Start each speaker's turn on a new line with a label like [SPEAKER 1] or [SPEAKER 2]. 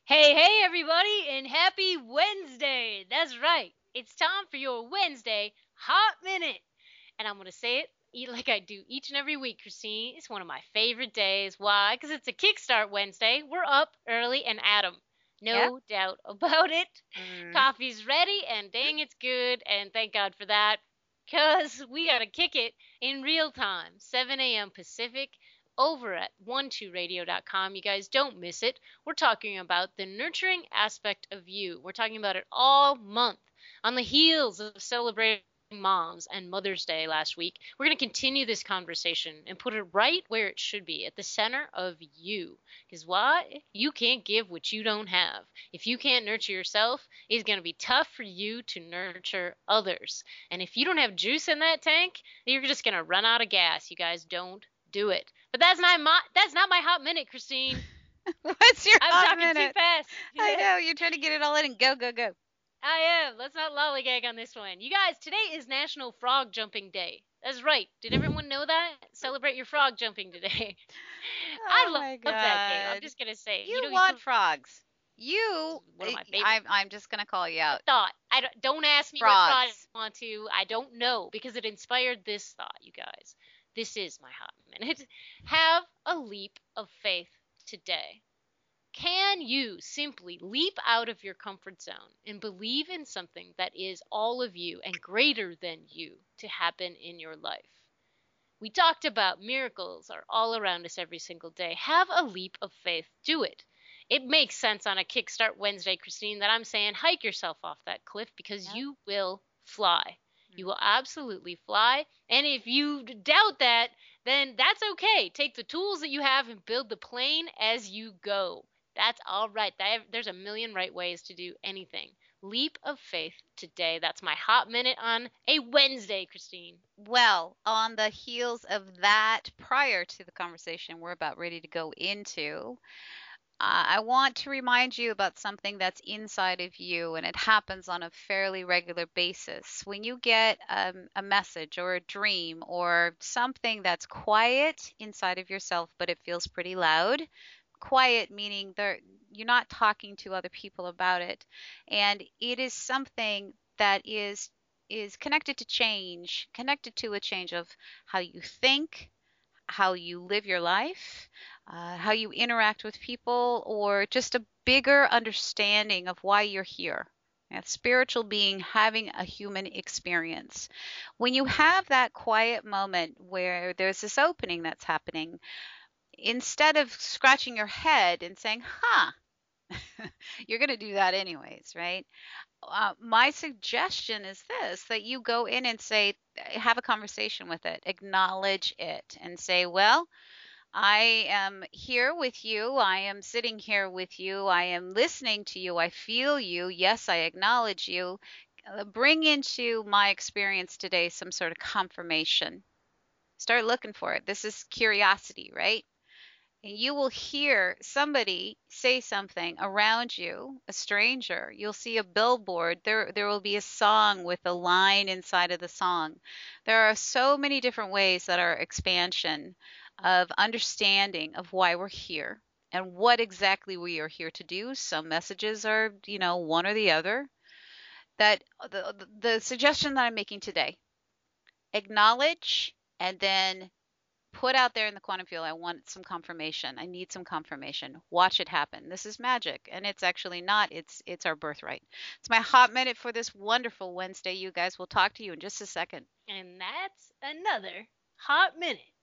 [SPEAKER 1] Hey, everybody, and happy Wednesday! That's right, it's time for your Wednesday Hot Minute. And I'm going to say it like I do each and every week, Christine. It's one of my favorite days. Why? Because it's a Kickstart Wednesday. We're up early and at 'em.
[SPEAKER 2] Yep.
[SPEAKER 1] No doubt about it.
[SPEAKER 2] Mhm.
[SPEAKER 1] Coffee's ready, and dang, it's good, and thank God for that. Because we got to kick it in real time, 7 a.m. Pacific, over at 12radio.com. You guys don't miss it. We're talking about the nurturing aspect of you. We're talking about it all month on the heels of celebrating moms and Mother's Day last week. We're going to continue this conversation and put it right where it should be, at the center of you. Because why? You can't give what you don't have. If you can't nurture yourself, it's going to be tough for you to nurture others. And if you don't have juice in that tank, you're just going to run out of gas. You guys don't do it. But that's not my hot minute, Christine.
[SPEAKER 2] What's your
[SPEAKER 1] I'm
[SPEAKER 2] hot
[SPEAKER 1] talking too
[SPEAKER 2] minute?
[SPEAKER 1] fast.
[SPEAKER 2] I know you're trying to get it all in and go, go, go.
[SPEAKER 1] I am. Let's not lollygag on this one. You guys, today is National Frog Jumping Day. That's right. Did everyone know that? Celebrate your frog jumping today. I
[SPEAKER 2] Oh my
[SPEAKER 1] love that game. I'm
[SPEAKER 2] God.
[SPEAKER 1] just gonna say,
[SPEAKER 2] You
[SPEAKER 1] you
[SPEAKER 2] want
[SPEAKER 1] put
[SPEAKER 2] frogs. You,
[SPEAKER 1] one of my favorite.
[SPEAKER 2] I'm just gonna call you out.
[SPEAKER 1] Thought. I don't ask me what thought I
[SPEAKER 2] Frogs.
[SPEAKER 1] want to. I don't know because it inspired this thought, you guys. This is my hot minute. Have a leap of faith today. Can you simply leap out of your comfort zone and believe in something that is all of you and greater than you to happen in your life? We talked about miracles are all around us every single day. Have a leap of faith. Do it. It makes sense on a Kickstart Wednesday, Christine, that I'm saying hike yourself off that cliff because
[SPEAKER 2] Yep.
[SPEAKER 1] you will fly. You
[SPEAKER 2] Mm.
[SPEAKER 1] will absolutely fly. And if you doubt that, then that's okay. Take the tools that you have and build the plane as you go. That's all right. There's a million right ways to do anything. Leap of faith today. That's my hot minute on a Wednesday, Christine.
[SPEAKER 2] Well, on the heels of that, prior to the conversation we're about ready to go into, I want to remind you about something that's inside of you, and it happens on a fairly regular basis. When you get a message or a dream or something that's quiet inside of yourself, but it feels pretty loud. Quiet meaning you're not talking to other people about it, and it is something that is connected to change, connected to a change of how you think, how you live your life, how you interact with people, or just a bigger understanding of why you're here. A spiritual being having a human experience. When you have that quiet moment where there's this opening that's happening, instead of scratching your head and saying, huh, you're going to do that anyways, right? My suggestion is this, that you go in and say, have a conversation with it, acknowledge it, and say, well, I am here with you. I am sitting here with you. I am listening to you. I feel you. Yes, I acknowledge you. Bring into my experience today some sort of confirmation. Start looking for it. This is curiosity, right? And you will hear somebody say something around you, a stranger. You'll see a billboard. There will be a song with a line inside of the song. There are so many different ways that our expansion of understanding of why we're here and what exactly we are here to do. Some messages are, one or the other. That the suggestion that I'm making today, acknowledge and then put out there in the quantum field, I want some confirmation. I need some confirmation. Watch it happen. This is magic, and it's actually not. It's our birthright. It's my hot minute for this wonderful Wednesday. You guys, will talk to you in just a second.
[SPEAKER 1] And that's another hot minute.